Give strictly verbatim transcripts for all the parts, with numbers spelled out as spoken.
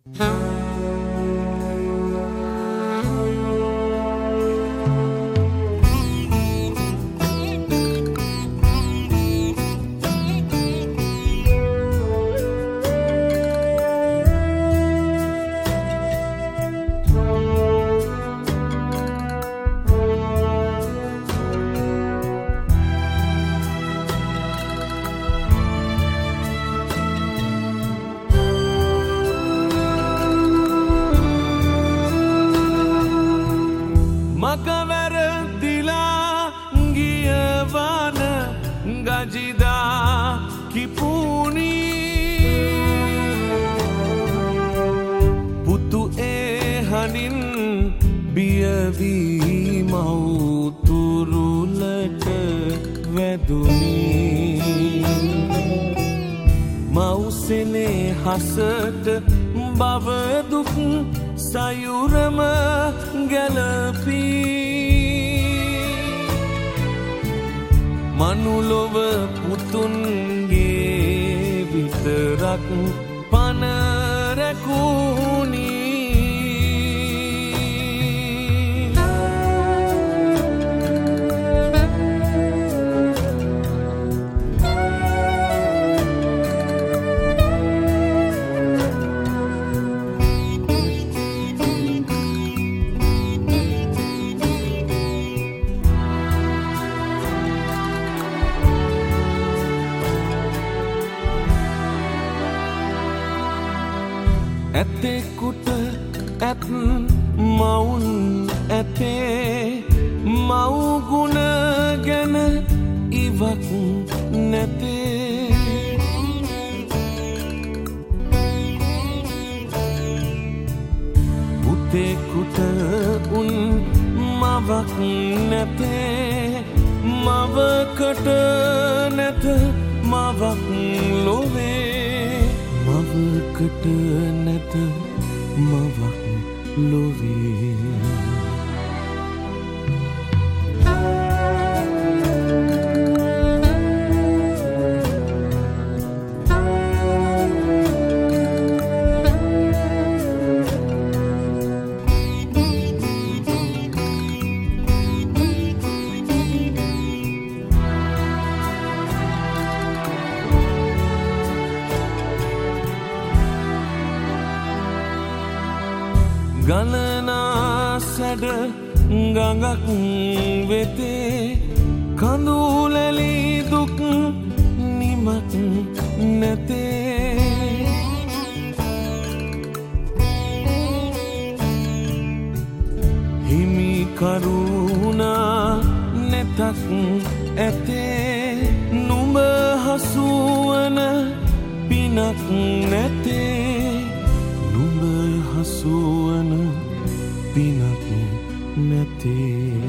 හසට බව දුක් සයුරම ගැලපී මනුලොව පුතුන්ගේ විතරක් පන රැකුණී ඇතෙකුට ඇත් මවුන් ඇතේ මව්ගුණ ගැන ඉවක් නැතේ පුතෙකුට උන් මවක් නැතේ මවකට නැත මවක් ලොවේ මවකට නැත මවක් ලොවේ ගණනා සැඩ ගඟක් වෙතේ කඳුලැලි දුක් නිමක් නැතේ හිමි කරුණා නැතක් ඇතේ නුඹ හසුවන පිනක් නැතේ නුඹ හසුවන පිනක් නැතේ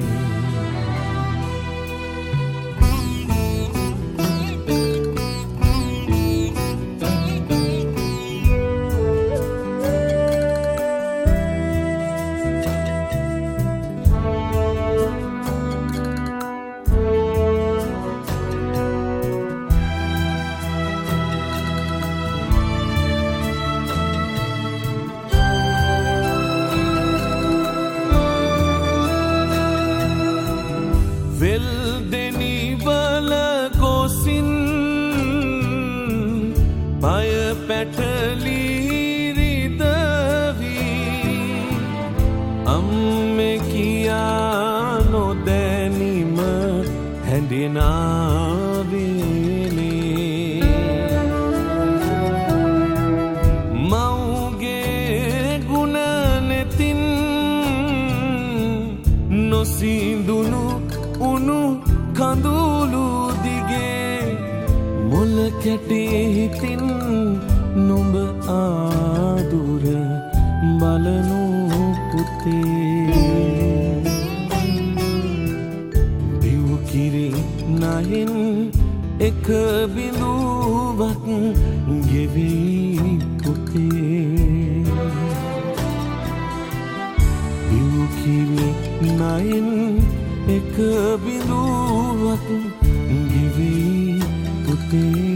වෙල්දෙනිවල ගොසින් පය පැටලි රිදවී අම්මෙ කියා නොදැනීම හැඳිනාවේනේ මව්ගේ ගුණ නැතින් නොසිඳුණු උණු කඳුළු දිගේ මුල කැටේ හිතින් නුඹ ආදුර බලනු පුතේ බිව් කිරි නයින් එක බිඳුවක් ගෙවී පුතේ බිව් කිරි නයින් එක බිඳුවක් ගෙවී පුතේ